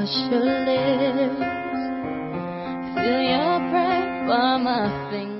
brush your lips. Feel your breath while my fingers